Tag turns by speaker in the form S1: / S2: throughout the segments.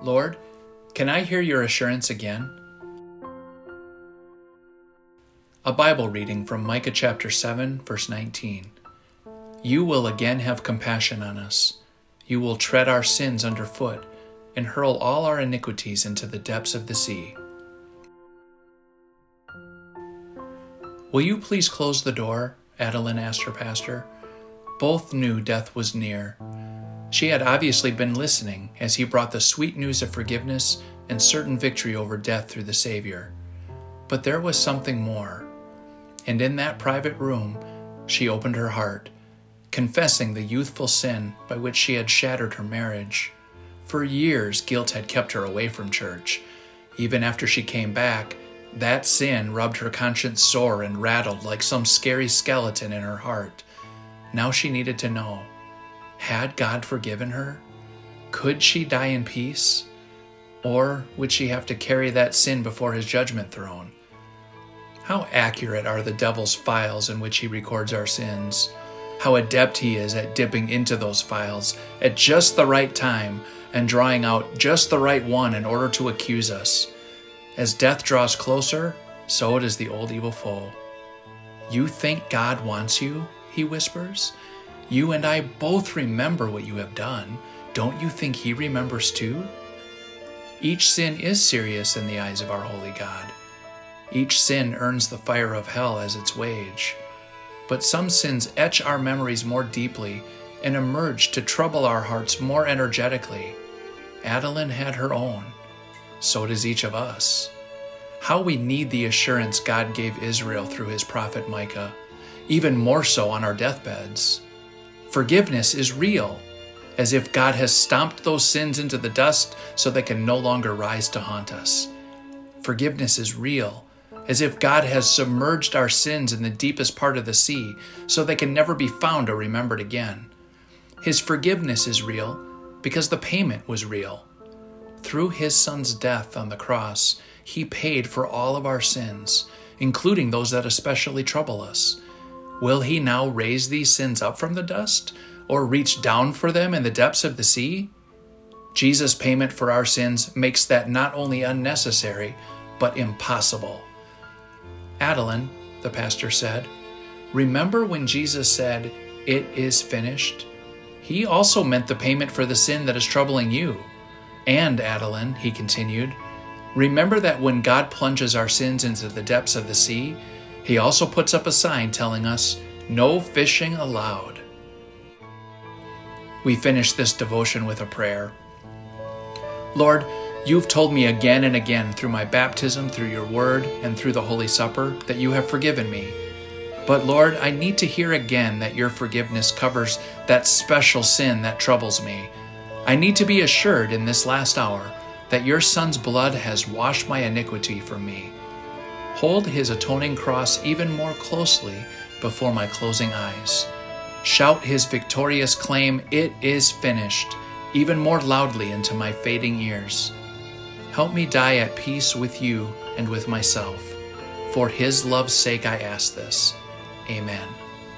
S1: Lord, can I hear your assurance again? A Bible reading from Micah chapter 7, verse 19. You will again have compassion on us. You will tread our sins underfoot and hurl all our iniquities into the depths of the sea. Will you please close the door? Adeline asked her pastor. Both knew death was near. She had obviously been listening as he brought the sweet news of forgiveness and certain victory over death through the Savior. But there was something more. And in that private room, she opened her heart, confessing the youthful sin by which she had shattered her marriage. For years, guilt had kept her away from church. Even after she came back, that sin rubbed her conscience sore and rattled like some scary skeleton in her heart. Now she needed to know, had God forgiven her? Could she die in peace? Or would she have to carry that sin before his judgment throne? How accurate are the devil's files in which he records our sins? How adept he is at dipping into those files at just the right time and drawing out just the right one in order to accuse us. As death draws closer, so does the old evil foe. You think God wants you? He whispers. You and I both remember what you have done. Don't you think he remembers too? Each sin is serious in the eyes of our holy God. Each sin earns the fire of hell as its wage. But some sins etch our memories more deeply and emerge to trouble our hearts more energetically. Adeline had her own. So does each of us. How we need the assurance God gave Israel through his prophet Micah, even more so on our deathbeds. Forgiveness is real, as if God has stomped those sins into the dust so they can no longer rise to haunt us. Forgiveness is real, as if God has submerged our sins in the deepest part of the sea so they can never be found or remembered again. His forgiveness is real because the payment was real. Through his son's death on the cross, he paid for all of our sins, including those that especially trouble us. Will he now raise these sins up from the dust or reach down for them in the depths of the sea? Jesus' payment for our sins makes that not only unnecessary, but impossible. Adeline, the pastor said, remember when Jesus said, "It is finished"? He also meant the payment for the sin that is troubling you. And Adeline, he continued, remember that when God plunges our sins into the depths of the sea, he also puts up a sign telling us, "No fishing allowed." We finish this devotion with a prayer. Lord, you've told me again and again through my baptism, through your word, and through the Holy Supper that you have forgiven me. But Lord, I need to hear again that your forgiveness covers that special sin that troubles me. I need to be assured in this last hour that your Son's blood has washed my iniquity from me. Hold his atoning cross even more closely before my closing eyes. Shout his victorious claim, "It is finished," even more loudly into my fading ears. Help me die at peace with you and with myself. For his love's sake I ask this. Amen.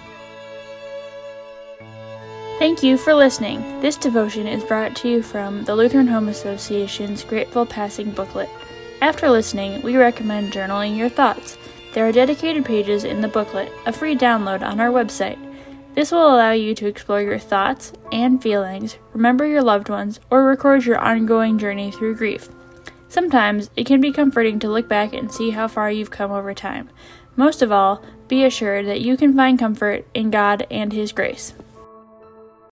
S2: Thank you for listening. This devotion is brought to you from the Lutheran Home Association's Grateful Passing booklet. After listening, we recommend journaling your thoughts. There are dedicated pages in the booklet, a free download on our website. This will allow you to explore your thoughts and feelings, remember your loved ones, or record your ongoing journey through grief. Sometimes it can be comforting to look back and see how far you've come over time. Most of all, be assured that you can find comfort in God and His grace.